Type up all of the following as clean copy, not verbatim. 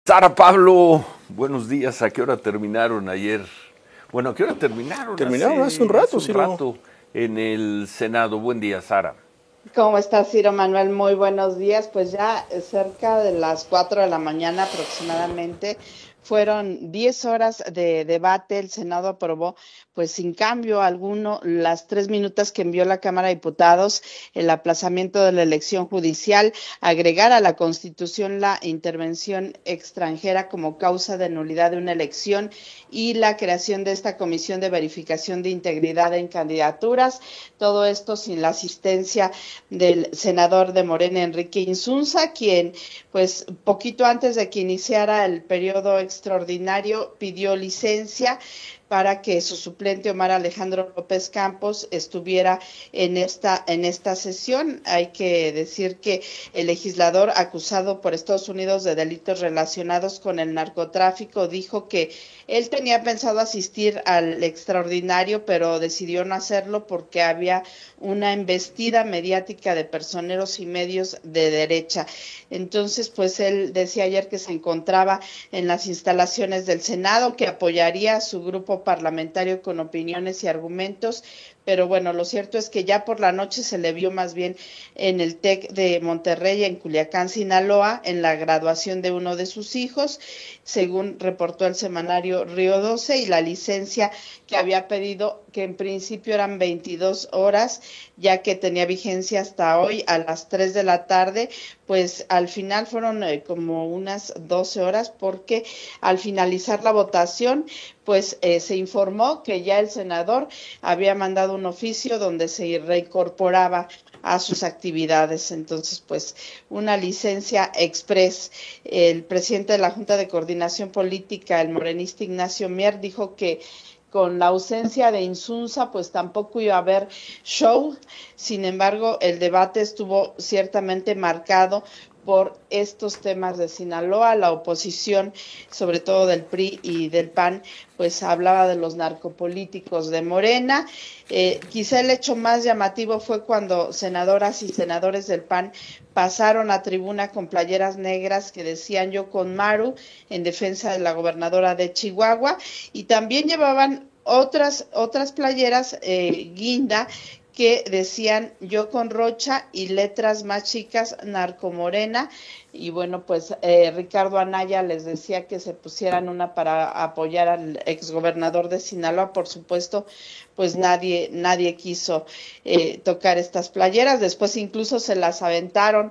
Sara, Pablo, buenos días. ¿A qué hora terminaron ayer? Bueno, ¿a qué hora terminaron? Terminaron hace un rato, hace un rato en el Senado. Buen día, Sara. ¿Cómo estás, Ciro Manuel? Muy buenos días. Pues ya cerca de las 4 de la mañana aproximadamente, fueron 10 horas de debate. El Senado aprobó, pues sin cambio alguno, las 3 minutas que envió la Cámara de Diputados, el aplazamiento de la elección judicial, agregar a la Constitución la intervención extranjera como causa de nulidad de una elección y la creación de esta comisión de verificación de integridad en candidaturas. Todo esto sin la asistencia del senador de Morena, Enrique Insunza, quien pues poquito antes de que iniciara el periodo extraordinario pidió licencia para que su suplente Omar Alejandro López Campos estuviera en esta sesión. Hay que decir que el legislador acusado por Estados Unidos de delitos relacionados con el narcotráfico dijo que él tenía pensado asistir al extraordinario, pero decidió no hacerlo porque había una embestida mediática de personeros y medios de derecha. Entonces, pues él decía ayer que se encontraba en las instalaciones del Senado, que apoyaría a su grupo parlamentario con opiniones y argumentos, pero bueno, lo cierto es que ya por la noche se le vio más bien en el TEC de Monterrey, en Culiacán, Sinaloa, en la graduación de uno de sus hijos, según reportó el semanario Río 12, y la licencia que había pedido, que en principio eran 22 horas, ya que tenía vigencia hasta hoy a las 3 de la tarde, pues al final fueron como unas 12 horas, porque al finalizar la votación, pues se informó que ya el senador había mandado un oficio donde se reincorporaba a sus actividades. Entonces, pues una licencia express. El presidente de la Junta de Coordinación Política, el morenista Ignacio Mier, dijo que con la ausencia de Insunza, pues tampoco iba a haber show. Sin embargo, el debate estuvo ciertamente marcado por estos temas de Sinaloa. La oposición, sobre todo del PRI y del PAN, pues hablaba de los narcopolíticos de Morena. Quizá el hecho más llamativo fue cuando senadoras y senadores del PAN pasaron a tribuna con playeras negras que decían "Yo con Maru", en defensa de la gobernadora de Chihuahua, y también llevaban otras playeras guinda, que decían "Yo con Rocha", y letras más chicas "Narcomorena". Y bueno, pues Ricardo Anaya les decía que se pusieran una para apoyar al exgobernador de Sinaloa. Por supuesto, pues nadie quiso tocar estas playeras. Después incluso se las aventaron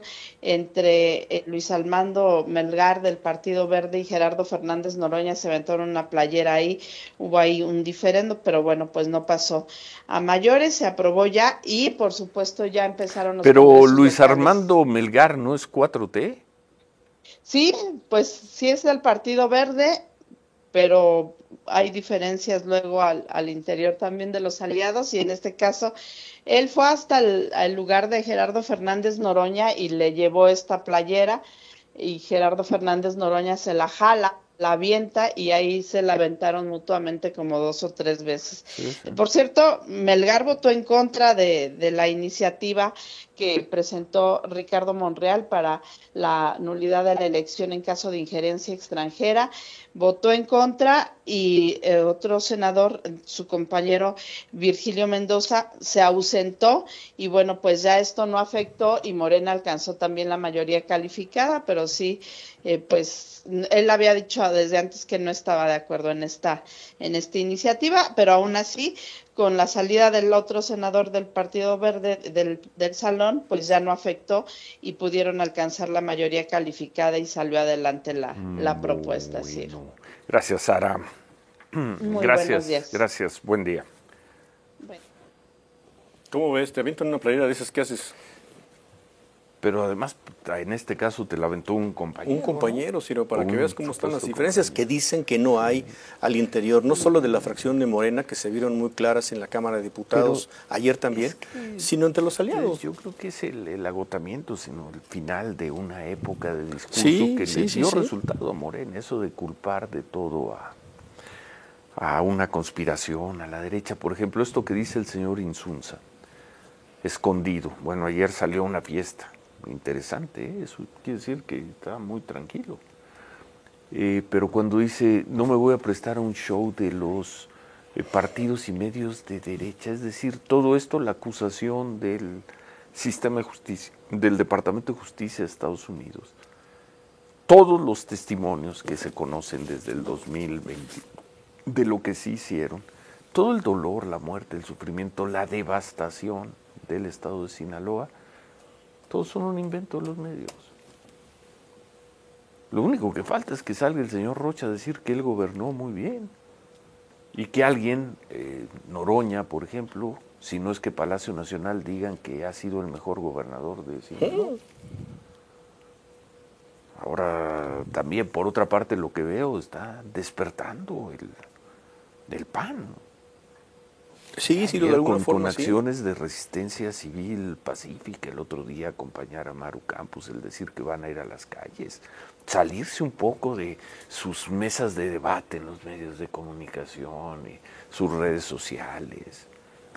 entre Luis Armando Melgar del Partido Verde y Gerardo Fernández Noroña. Se aventaron una playera ahí, hubo ahí un diferendo, pero bueno, pues no pasó a mayores, se aprobó ya, y por supuesto ya empezaron los Pero Luis Armando Melgar no es 4T. Sí, pues sí es del Partido Verde, pero hay diferencias luego al interior también de los aliados, y en este caso él fue hasta el lugar de Gerardo Fernández Noroña y le llevó esta playera, y Gerardo Fernández Noroña se la jala, la avienta, y ahí se la aventaron mutuamente como 2 o 3 veces. Sí. Por cierto, Melgar votó en contra de la iniciativa que presentó Ricardo Monreal para la nulidad de la elección en caso de injerencia extranjera. Votó en contra, y otro senador, su compañero Virgilio Mendoza, se ausentó, y bueno, pues ya esto no afectó y Morena alcanzó también la mayoría calificada, pero sí, pues él había dicho desde antes que no estaba de acuerdo en esta iniciativa, pero aún así, con la salida del otro senador del Partido Verde del salón, pues ya no afectó y pudieron alcanzar la mayoría calificada y salió adelante la propuesta. Sí. Gracias, Sara. Buenos días. Gracias, buen día. Bueno. ¿Cómo ves? ¿Te avientan una playera de esas? ¿Qué haces? Pero además, en este caso, te la aventó un compañero. Un compañero, Ciro, para que veas cómo están las diferencias que dicen que no hay al interior, no solo de la fracción de Morena, que se vieron muy claras en la Cámara de Diputados ayer también, sino entre los aliados. Yo creo que es el agotamiento, sino el final de una época de discurso que le dio resultado a Morena, eso de culpar de todo a una conspiración, a la derecha. Por ejemplo, esto que dice el señor Insunza, escondido. Bueno, ayer salió a una fiesta. Interesante, eso quiere decir que está muy tranquilo. pero cuando dice, no me voy a prestar a un show de los partidos y medios de derecha, es decir, todo esto, la acusación del sistema de justicia, del Departamento de Justicia de Estados Unidos, todos los testimonios que se conocen desde el 2020, de lo que sí hicieron, todo el dolor, la muerte, el sufrimiento, la devastación del estado de Sinaloa, todos son un invento de los medios. Lo único que falta es que salga el señor Rocha a decir que él gobernó muy bien y que alguien, Noroña, por ejemplo, si no es que Palacio Nacional, digan que ha sido el mejor gobernador de Sinaloa. Ahora, también, por otra parte, lo que veo, está despertando el PAN. Sí, sí, de alguna forma, con acciones de resistencia civil pacífica, el otro día acompañar a Maru Campos, el decir que van a ir a las calles, salirse un poco de sus mesas de debate en los medios de comunicación y sus redes sociales,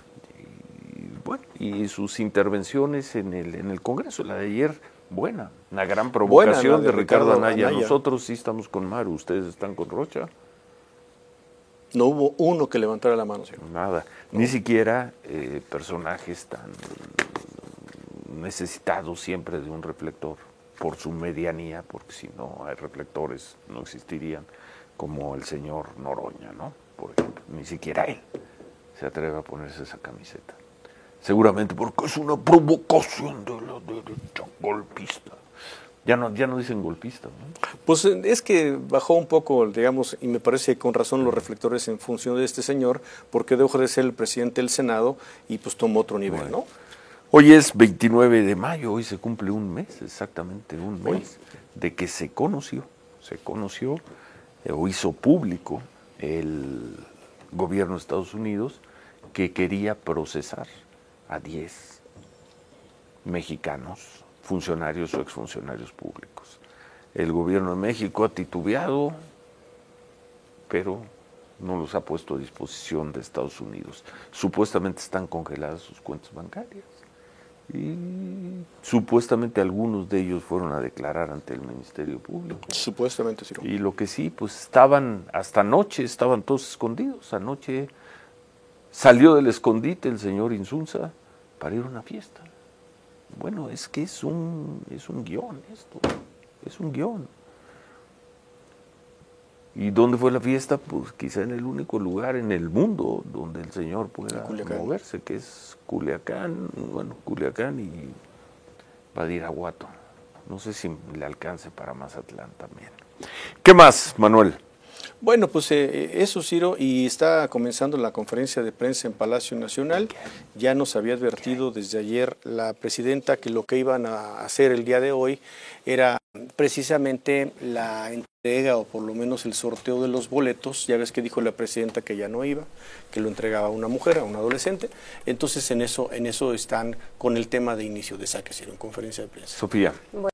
y sus intervenciones en el Congreso, la de ayer, buena, una gran provocación de Ricardo Anaya. Nosotros sí estamos con Maru, ¿ustedes están con Rocha? No hubo uno que levantara la mano, señor. Nada, ni siquiera personajes tan necesitados siempre de un reflector por su medianía, porque si no hay reflectores no existirían, como el señor Noroña, ¿no? Por ejemplo, ni siquiera él se atreve a ponerse esa camiseta. Seguramente porque es una provocación de la derecha golpista. Ya no dicen golpista, ¿no? Pues es que bajó un poco, digamos, y me parece con razón los reflectores en función de este señor, porque dejó de ser el presidente del Senado y pues tomó otro nivel, bueno, ¿no? Hoy es 29 de mayo, hoy se cumple un mes, exactamente un mes, de que se conoció o hizo público el gobierno de Estados Unidos que quería procesar a 10 mexicanos, funcionarios o exfuncionarios públicos. El gobierno de México ha titubeado, pero no los ha puesto a disposición de Estados Unidos. Supuestamente están congeladas sus cuentas bancarias y supuestamente algunos de ellos fueron a declarar ante el Ministerio Público. Supuestamente, sí. Y lo que sí, pues estaban, hasta anoche estaban todos escondidos. Anoche salió del escondite el señor Insunza para ir a una fiesta. Bueno, es que es un guión esto, es un guión. ¿Y dónde fue la fiesta? Pues quizá en el único lugar en el mundo donde el señor pueda moverse, que es Culiacán, y Badiraguato. No sé si le alcance para Mazatlán también. ¿Qué más, Manuel? Bueno, pues eso, Ciro, y está comenzando la conferencia de prensa en Palacio Nacional. Ya nos había advertido desde ayer la presidenta que lo que iban a hacer el día de hoy era precisamente la entrega o por lo menos el sorteo de los boletos. Ya ves que dijo la presidenta que ya no iba, que lo entregaba a una mujer, a un adolescente. Entonces en eso están con el tema de inicio de saque, Ciro, en conferencia de prensa. Sofía. Bueno.